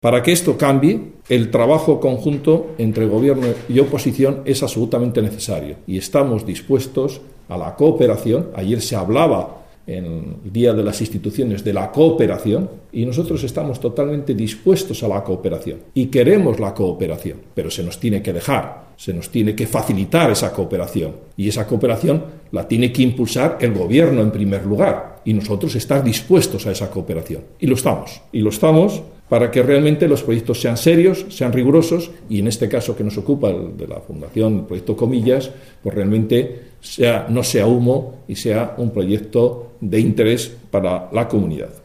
Para que esto cambie, el trabajo conjunto entre gobierno y oposición es absolutamente necesario y estamos dispuestos a la cooperación. Ayer se hablaba en el Día de las Instituciones de la cooperación y nosotros estamos totalmente dispuestos a la cooperación y queremos la cooperación, pero se nos tiene que dejar, se nos tiene que facilitar esa cooperación y esa cooperación la tiene que impulsar el gobierno en primer lugar y nosotros estar dispuestos a esa cooperación y lo estamos para que realmente los proyectos sean serios, sean rigurosos y en este caso que nos ocupa el de la Fundación, el proyecto Comillas, pues realmente no sea humo y sea un proyecto de interés para la comunidad.